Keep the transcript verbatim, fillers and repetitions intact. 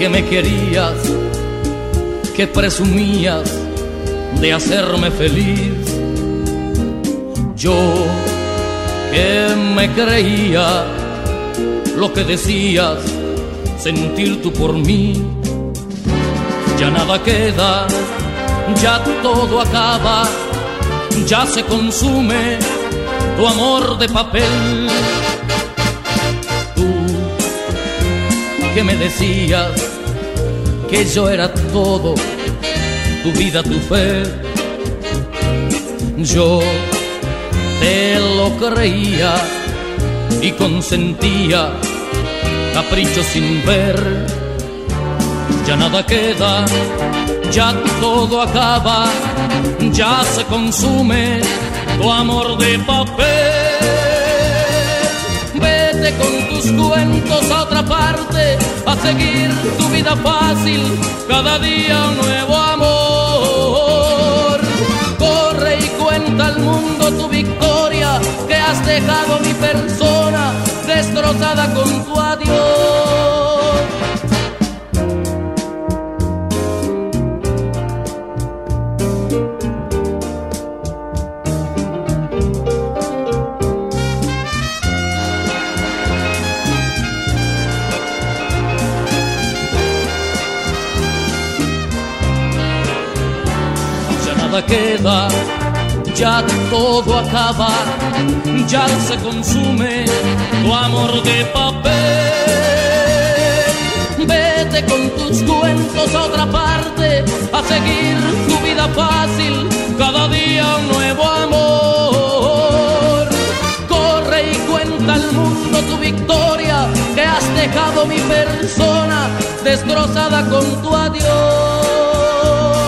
que me querías, que presumías de hacerme feliz. Yo que me creía lo que decías, sentir tú por mí. Ya nada queda, ya todo acaba, ya se consume tu amor de papel. Tú que me decías que yo era todo, tu vida, tu fe, yo te lo creía y consentía, capricho sin ver. Ya nada queda, ya todo acaba, ya se consume tu amor de papel. Vete con tus cuentos a otra parte, a seguir tu vida fácil, cada día un nuevo amor. Corre y cuenta al mundo tu victoria, que has dejado mi persona destrozada con tu adiós. Queda, ya todo acaba, ya se consume tu amor de papel. Vete con tus cuentos a otra parte, a seguir tu vida fácil, cada día un nuevo amor. Corre y cuenta al mundo tu victoria, que has dejado mi persona destrozada con tu adiós.